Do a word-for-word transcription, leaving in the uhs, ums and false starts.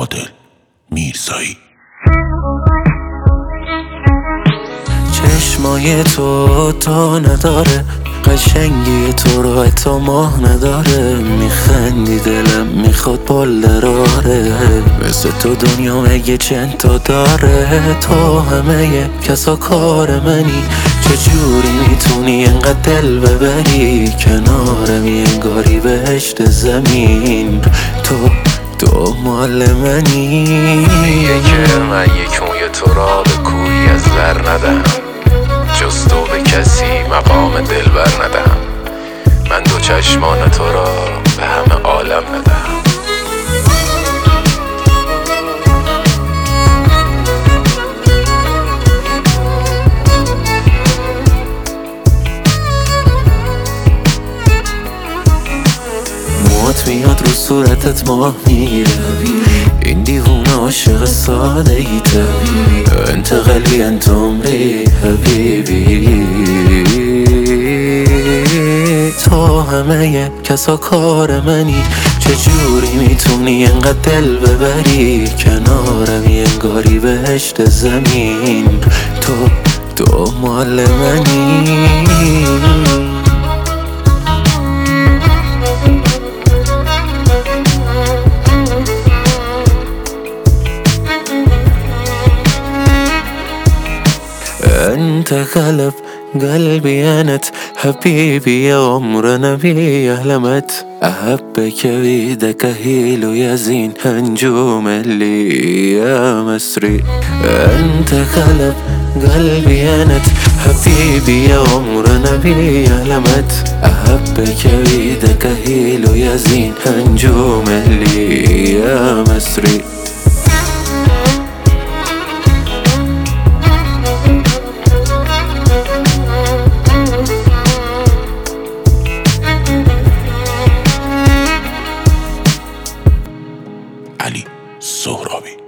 عادل میرزایی. چشمای تو تا نداره، قشنگی تو رو حتی ماه نداره. میخندی دلم میخواد بال دراره، مثل تو دنیا مگه چند تا داره. تو همه کسا کار منی، چجوری میتونی انقدر دل ببری؟ کنارمی انگاری بهشت زمین، تو تو مال منی. میگه که من یک موی تو را به کوی از زر ندهم، جز تو به کسی مقام دلبر ندهم. من دو چشمان تو را به همه عالم ندهم. موات میاد رو صورتت ماه میگیره، این دیوونه عاشق ساده ایته. انت قلبی انت عمری حبیبی، تو همه کسا کار منی، چجوری میتونی انقدر دل ببری؟ کنارمی انگاری بهشت زمین، تو تو مال منی. انت قلب قلبي انت حبيبي يا عمر نبي احلمت احبك بيدك هيل يزين هنجوم اللي يا مسري. انت قلب قلبي انت حبيبي يا عمر نبي احلمت احبك بيدك هيل يزين هنجوم اللي يا مسري. علی سهرابی.